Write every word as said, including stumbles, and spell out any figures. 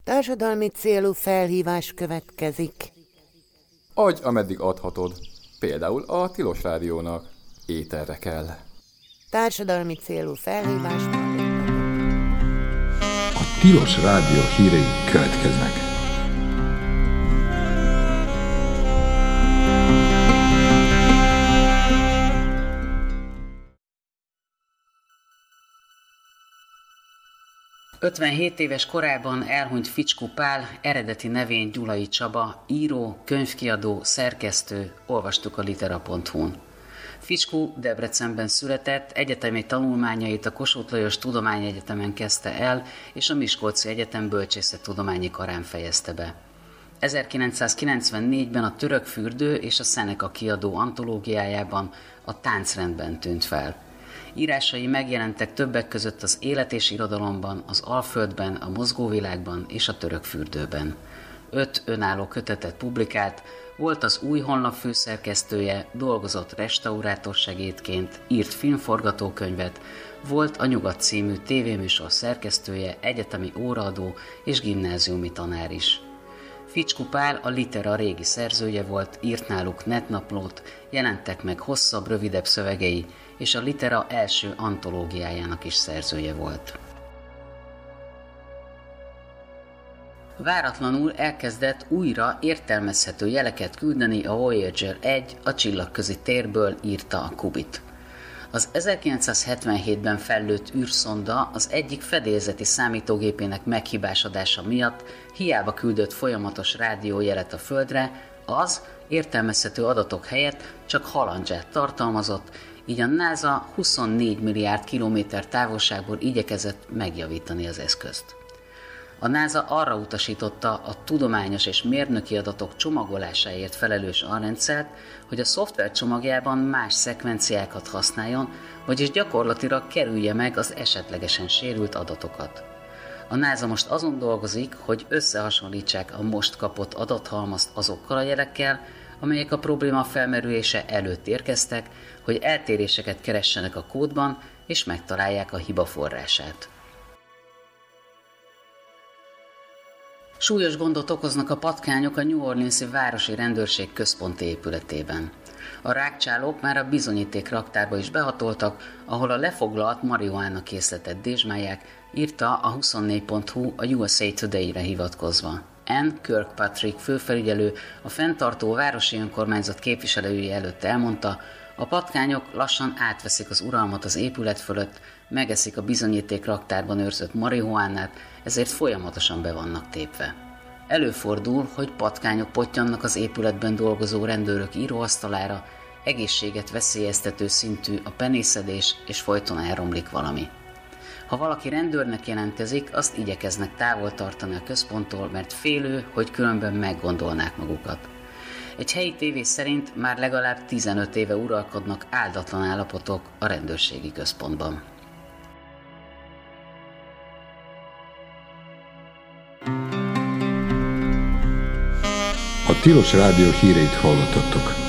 Társadalmi célú felhívás következik. Adj, ameddig adhatod. Például a Tilos Rádiónak. Éterre kell. Társadalmi célú felhívás. A Tilos Rádió hírei következnek. ötvenhét éves korában elhunyt Ficskó Pál, eredeti nevén Gyulai Csaba, író, könyvkiadó, szerkesztő, olvastuk a litera pont hu-n. Ficskó Debrecenben született, egyetemi tanulmányait a Kossuth Lajos Tudományegyetemen kezdte el, és a Miskolci Egyetem bölcsészettudományi karán fejezte be. ezerkilencszázkilencvennégyben a Török fürdő és a Szeneka kiadó antológiájában a Táncrendben tűnt fel. Írásai megjelentek többek között az Élet és irodalomban, az Alföldben, a Mozgóvilágban és a Török fürdőben. Öt önálló kötetet publikált, volt az Új Honlap főszerkesztője, dolgozott restaurátor segédként, írt filmforgatókönyvet, volt a Nyugat című tévéműsor szerkesztője, egyetemi óraadó és gimnáziumi tanár is. Ficskó Pál a Litera régi szerzője volt, írt náluk netnaplót, jelentek meg hosszabb, rövidebb szövegei, és a Litera első antológiájának is szerzője volt. Váratlanul elkezdett újra értelmezhető jeleket küldeni a Voyager egy a csillagközi térből, írta a Kubit. Az ezerkilencszázhetvenhétben fellőtt űrszonda az egyik fedélzeti számítógépének meghibásodása miatt hiába küldött folyamatos rádiójelet a Földre, az értelmezhető adatok helyett csak halandzsát tartalmazott, így a NASA huszonnégy milliárd kilométer távolságból igyekezett megjavítani az eszközt. A NASA arra utasította a tudományos és mérnöki adatok csomagolásáért felelős alrendszert, hogy a szoftver csomagjában más szekvenciákat használjon, vagyis gyakorlatilag kerülje meg az esetlegesen sérült adatokat. A NASA most azon dolgozik, hogy összehasonlítsák a most kapott adathalmazt azokkal a jelekkel, amelyek a probléma felmerülése előtt érkeztek, hogy eltéréseket keressenek a kódban, és megtalálják a hiba forrását. Súlyos gondot okoznak a patkányok a New Orleans-i városi rendőrség központi épületében. A rágcsálók már a bizonyíték raktárba is behatoltak, ahol a lefoglalt marihuána készletet dézsmálják, írta a huszonnégy pont hu a U S A Today-re hivatkozva. Ann Kirkpatrick főfelügyelő a fenntartó városi önkormányzat képviselői előtt elmondta, a patkányok lassan átveszik az uralmat az épület fölött, megeszik a bizonyíték raktárban őrzött marihuánát, ezért folyamatosan be vannak tépve. Előfordul, hogy patkányok pottyannak az épületben dolgozó rendőrök íróasztalára, egészséget veszélyeztető szintű a penészedés, és folyton elromlik valami. Ha valaki rendőrnek jelentkezik, azt igyekeznek távol tartani a központtól, mert félő, hogy különben meggondolnák magukat. Egy helyi tévé szerint már legalább tizenöt éve uralkodnak áldatlan állapotok a rendőrségi központban. A Tilos Rádió híreit hallottattok.